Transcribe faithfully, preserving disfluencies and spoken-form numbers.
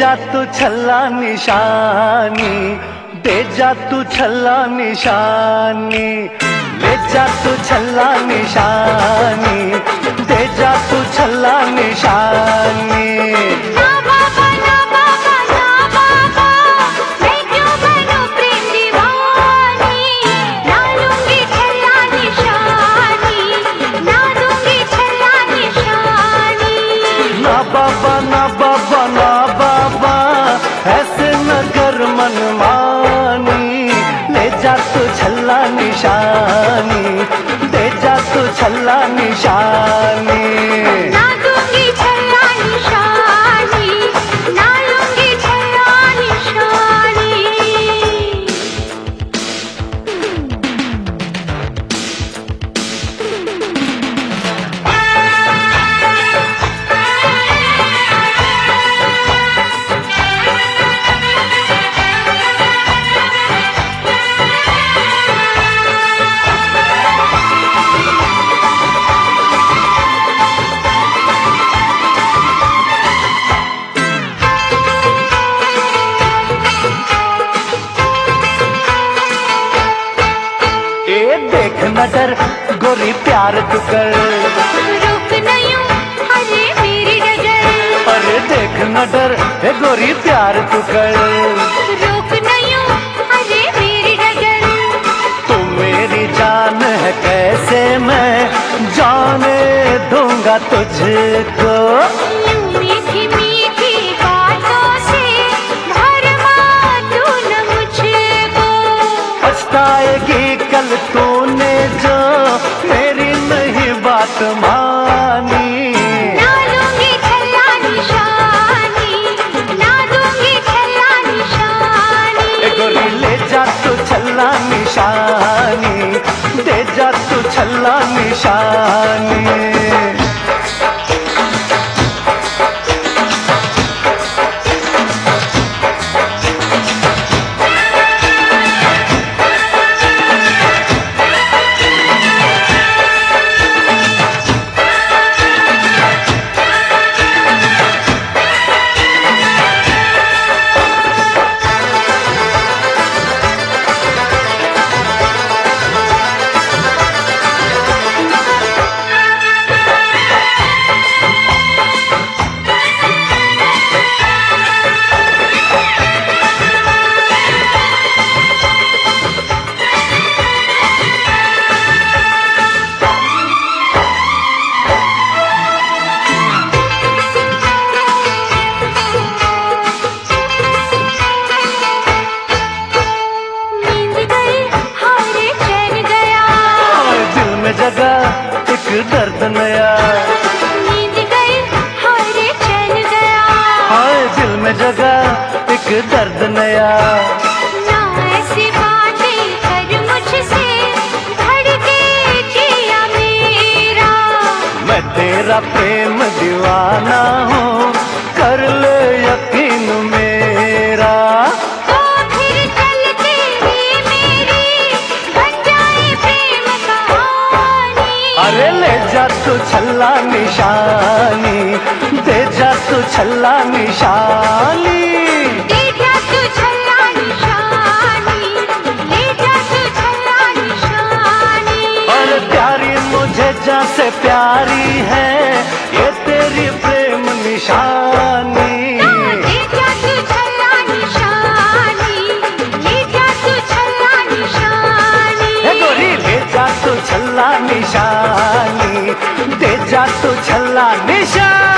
जा तू छल्ला निशानी, दे जा तू छल्ला निशानी, ले जा तू छल्ला निशानी, दे जा तू छल्ला निशानी। बाबा ना बाबा ना बाबा ऐसे नगर मनमानी, ले जा तू छल्ला निशानी, दे जा तू छल्ला निशानी। ना दूंगी छल्ला निशानी, ना लूंगी छल्ला निशानी। देख न डर गोरी प्यार तू कर, रुक नहीं अरे मेरी डगर। अरे देख न डर हे गोरी प्यार तू कर, रुक नहीं अरे मेरी डगर। तू मेरी जान है कैसे मैं जाने दूंगा तुझको। मीठी मीठी बातों से भरमा तू न मुझको। पछताएगी कल तूने जो मेरी नहीं बात मानी। ना लूंगी छल्ला निशानी, ना दूंगी छल्ला निशानी। ए गोरी ले जा तू छल्ला निशानी, दे जा तू छल्ला निशानी। जगा एक दर्द नया, नींद गई हाय चैन गया। हाय दिल में जगा एक दर्द नया। ना ऐसी बातें कर मुझसे धड़के जिया मेरा। मैं तेरा प्रेम दीवाना हूँ कर ले यकीन मेरा। तो फिर चलते ही मेरी बन जाए प्रेम कहानी। अरे ले जा तू छल्ला निशानी, दे जा तू छल्ला निशानी। दे जा तू छल्ला निशानी, ले जा तू छल्ला निशानी। और प्यारी मुझे जा से प्यारी है ये तेरी प्रेम निशानी। ले जा तू छल्ला निशानी, ले जा तू छल्ला निशानी। हे गोरी ले जा तू छल्ला निशानी, दे जा तू छल्ला निशानी।